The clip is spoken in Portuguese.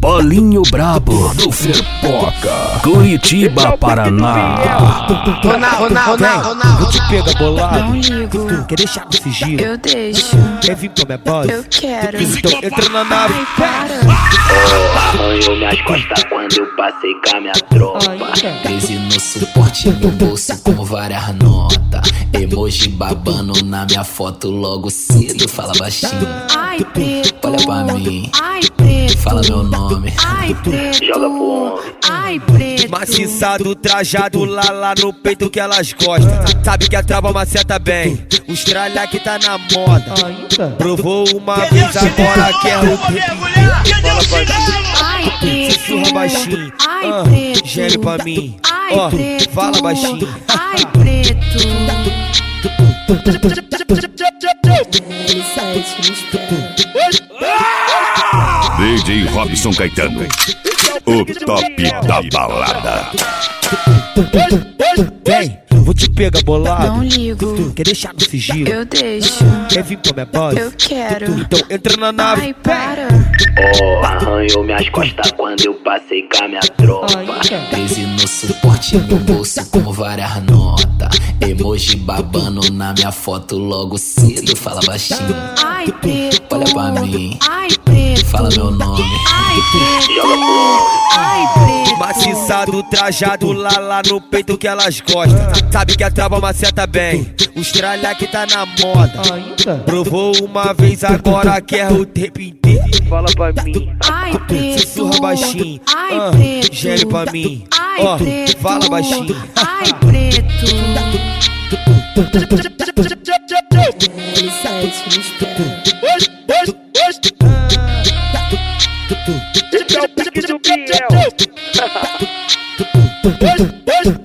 Paulinho Brabo do Ferpoca, Curitiba, Paraná. Ronaldo, vou te pegar bolado. Não ligo. Quer deixar no sigilo? Eu deixo. Quer vir pra minha base? Eu quero. Então entra na nave. Ai, para. Arranhou minhas costas quando eu passei com a minha tropa. 13 no suporte no bolso com várias notas. Emoji babando na minha foto logo cedo. Fala baixinho. Ai, preto. Olha pra mim. Ai, preto. Fala meu nome. Ai, preto. Joga pro homem. Ai, preto. Maciçado, trajado lá no peito que elas gostam. Sabe que a trava maceta bem. Os tralha que tá na moda. Provou uma vez, agora quer o Ai, preto. sussurra baixinho. Ai, preto. Geme pra mim. Ai, Ó, preto. fala baixinho. Ai, preto. DJ Robson Caetano, o top da balada. Vem, vou te pegar bolado. Não ligo. Quer deixar no sigilo? Eu deixo. Quer vir pra minha base? Eu quero. Então entra na nave. Ai, para. Arranhou minhas costas quando eu passei com a minha tropa. 13 no suporte no bolso com várias notas. Emoji babando na minha foto logo cedo. Fala baixinho. Ai, preto. Olha pra mim. Ai, preto. Fala meu nome. Ai, preto. Joga pro homem. Ai, preto. Maciçado, trajado lá no peito que elas gostam. Sabe que a trava maceta bem. Os tralha que tá na moda. Provou uma vez, agora quer o tempo inteiro. Fala pra mim. Ai, preto. Sussurra baixinho. Ai, preto. Geme pra mim. Ai, Ó, preto. fala baixinho. Ai, preto. Esse é o pique do Biel.